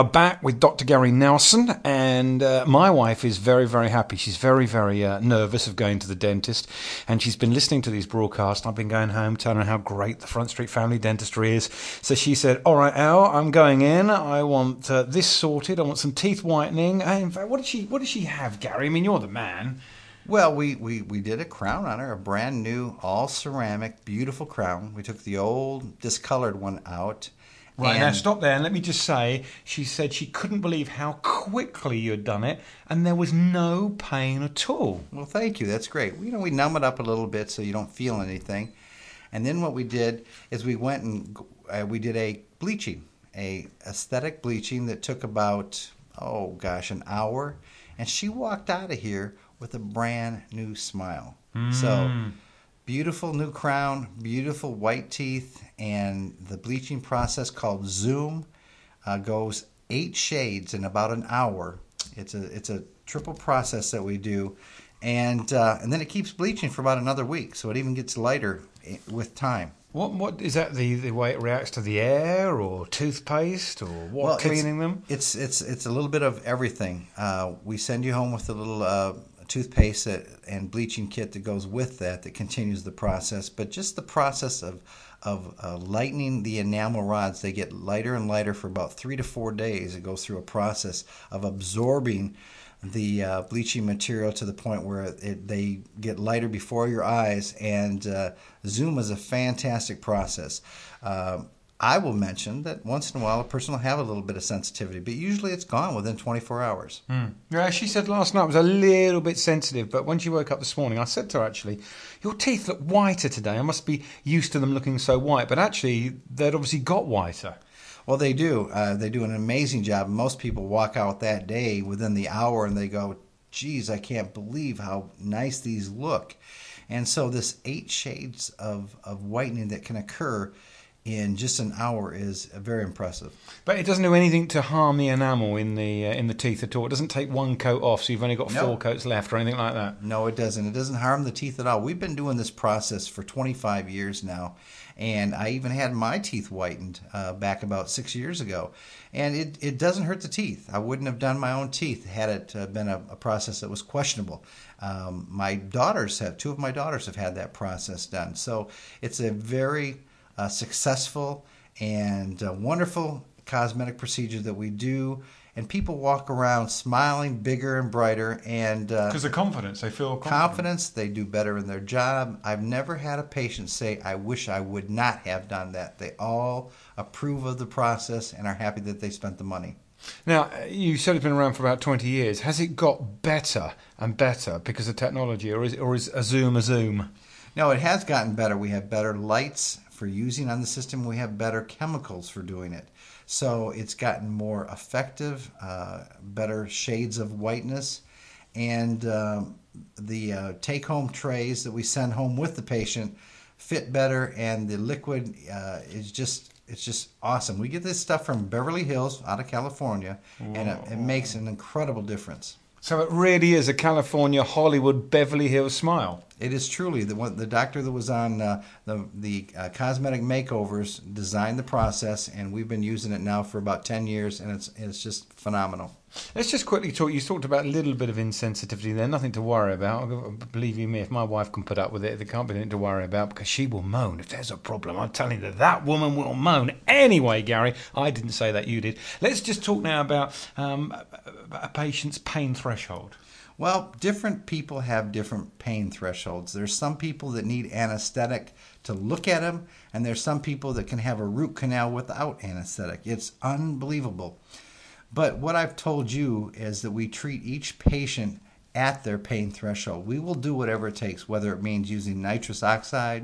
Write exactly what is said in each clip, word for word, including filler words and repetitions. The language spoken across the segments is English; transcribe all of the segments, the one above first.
Back with Doctor Gary Nelson, and uh, my wife is very, very happy. She's very, very uh, nervous of going to the dentist, and she's been listening to these broadcasts. I've been going home telling her how great the Front Street Family Dentistry is. So she said, all right, Al, I'm going in. I want uh, this sorted. I want some teeth whitening. And in fact, what did she what did she have, Gary? I mean, you're the man. Well, we, we, we did a crown on her, a brand new, all ceramic, beautiful crown. We took the old, discolored one out. Right, and now stop there and let me just say, she said she couldn't believe how quickly you'd done it, and there was no pain at all. Well, thank you. That's great. You know, we numb it up a little bit so you don't feel anything. And then what we did is we went and uh, we did a bleaching, a aesthetic bleaching that took about, oh gosh, an hour. And she walked out of here with a brand new smile. Mm. So beautiful new crown, beautiful white teeth, and the bleaching process called Zoom uh, goes eight shades in about an hour. It's a it's a triple process that we do, and uh, and then it keeps bleaching for about another week, so it even gets lighter with time. What what is that? The, the way it reacts to the air, or toothpaste, or what? Well, cleaning it's, them? It's it's it's a little bit of everything. Uh, we send you home with a little uh, toothpaste that, and bleaching kit that goes with that that continues the process. But just the process of of uh, lightening the enamel rods, they get lighter and lighter for about three to four days. It goes through a process of absorbing the uh, bleaching material to the point where it, they get lighter before your eyes. And uh, Zoom is a fantastic process. Uh, I will mention that once in a while a person will have a little bit of sensitivity, but usually it's gone within twenty-four hours. Mm. Yeah, she said last night was a little bit sensitive, but when she woke up this morning, I said to her, actually, your teeth look whiter today. I must be used to them looking so white, but actually they'd obviously got whiter. Well, they do. Uh, they do an amazing job. Most people walk out that day within the hour and they go, geez, I can't believe how nice these look. And so this eight shades of, of whitening that can occur in just an hour is very impressive. But it doesn't do anything to harm the enamel in the uh, in the teeth at all. It doesn't take one coat off, so you've only got No. four coats left or anything like that. No, it doesn't. It doesn't harm the teeth at all. We've been doing this process for twenty-five years now, and I even had my teeth whitened uh, back about six years ago. And it, it doesn't hurt the teeth. I wouldn't have done my own teeth had it uh, been a, a process that was questionable. Um, my daughters have, two of my daughters have had that process done. So it's a very uh, successful and uh, wonderful cosmetic procedure that we do. And people walk around smiling bigger and brighter, and because uh, of confidence, they feel confident. confidence, they do better in their job. I've never had a patient say, I wish I would not have done that. They all approve of the process and are happy that they spent the money. Now, you said it's been around for about twenty years. Has it got better and better because of technology, or is, or is a Zoom a Zoom? No, it has gotten better. We have better lights for using on the system. We have better chemicals for doing it. So it's gotten more effective, uh, better shades of whiteness, and um, the uh, take-home trays that we send home with the patient fit better, and the liquid uh, is just it's just awesome. We get this stuff from Beverly Hills out of California, Whoa. and it, it makes an incredible difference. So it really is a California, Hollywood, Beverly Hills smile. It is truly. The one, the doctor that was on uh, the, the uh, cosmetic makeovers designed the process, and we've been using it now for about ten years, and it's it's just phenomenal. Let's just quickly talk. You talked about a little bit of insensitivity there, nothing to worry about. Believe you me, if my wife can put up with it, there can't be anything to worry about, because she will moan if there's a problem. I'm telling you that that woman will moan. Anyway, Gary, I didn't say that, you did. Let's just talk now about um, a patient's pain threshold. Well, different people have different pain thresholds. There's some people that need anesthetic to look at them, and there's some people that can have a root canal without anesthetic. It's unbelievable. But what I've told you is that we treat each patient at their pain threshold. We will do whatever it takes, whether it means using nitrous oxide.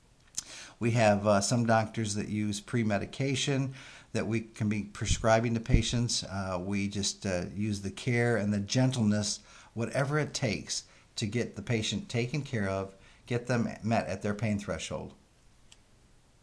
We have uh, some doctors that use pre-medication that we can be prescribing to patients. Uh, we just uh, use the care and the gentleness, whatever it takes, to get the patient taken care of, get them met at their pain threshold.